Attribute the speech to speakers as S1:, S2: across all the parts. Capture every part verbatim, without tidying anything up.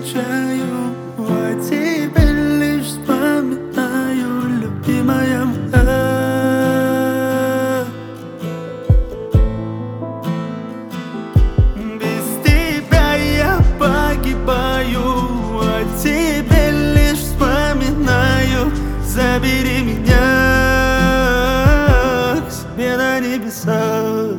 S1: скучаю, о тебе лишь вспоминаю, любимая моя. Без тебя я погибаю, о тебе лишь вспоминаю. Забери меня к себе на небеса.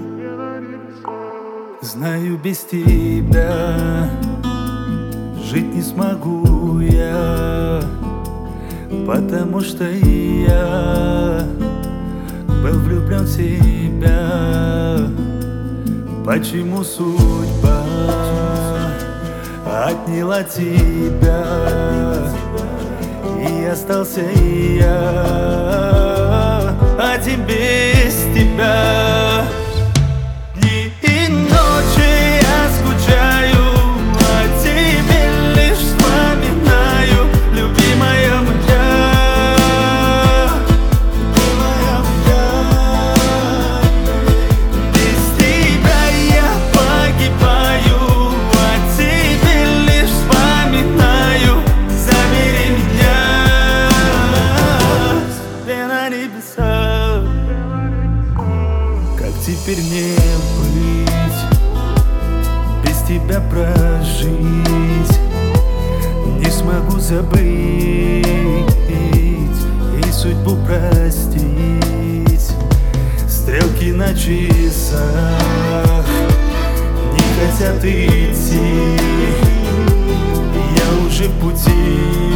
S1: Знаю, без тебя жить не смогу я, потому что я был влюблен в тебя. Почему судьба отняла тебя, и остался я один без тебя. Дни и ночи я скучаю, о тебе лишь вспоминаю, любимая моя. Любимая моя. Без тебя я погибаю, о тебе лишь вспоминаю. Забери меня к себе на небеса. Как теперь мне быть, без тебя прожить? Не смогу забыть и судьбу простить. Стрелки на часах не хотят идти, я уже в пути.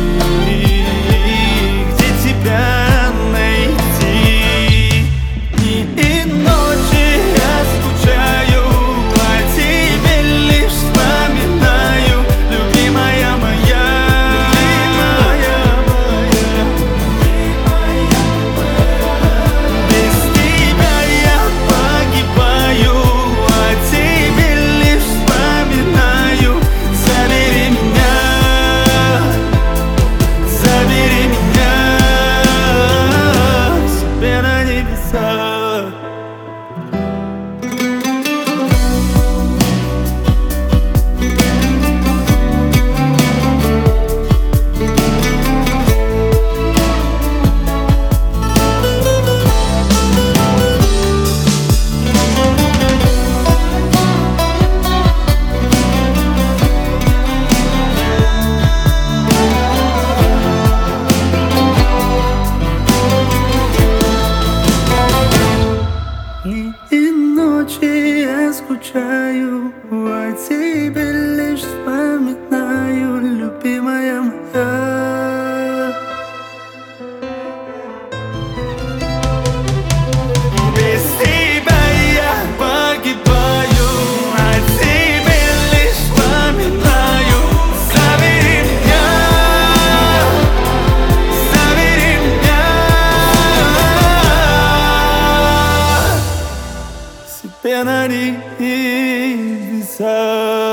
S1: Где тебя найти? Дни и ночи я скучаю, о тебе лишь вспоминаю, любимая моя. Любимая моя. Без тебя я погибаю, о тебе лишь вспоминаю. Забери меня, забери меня к себе на небеса. Дни и ночи я скучаю, о тебе лишь вспоминаю, любимая моя. Без тебя я погибаю, о тебе лишь вспоминаю. Забери меня, забери меня себе на небеса.